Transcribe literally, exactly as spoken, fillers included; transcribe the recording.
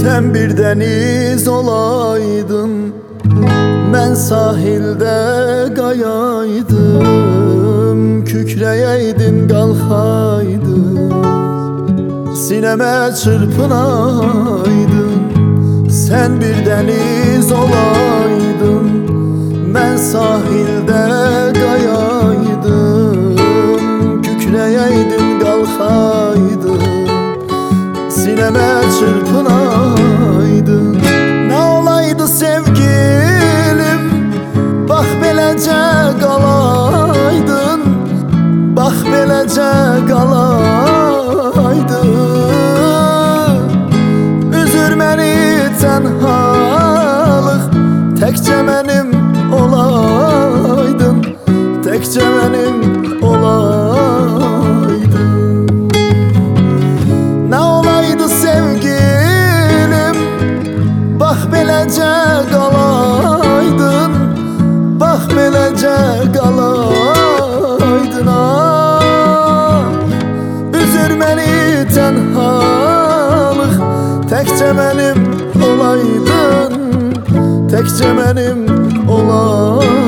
Sen bir deniz olaydın, ben sahilde qayaydım. Kükreyeydin, qalxaydın, sineme çırpınaydın. Sen bir deniz olaydın, ben sahilde qayaydım. Kükreyeydin, qalxaydın, sineme çırpınaydın. Ne olaydı sevgilim, bax beləcə qalaydın. Bax beləcə qalaydın. Üzür məni tənhalıq, təkcə mənim olaydın. Təkcə mənim olaydın. Ne olaydı sevgilim, bax beləcə qalaydın. Bax beləcə qalaydın, ah. Üzür məni tənhalıq, təkcə mənim olaydın. Təkcə mənim olaydın.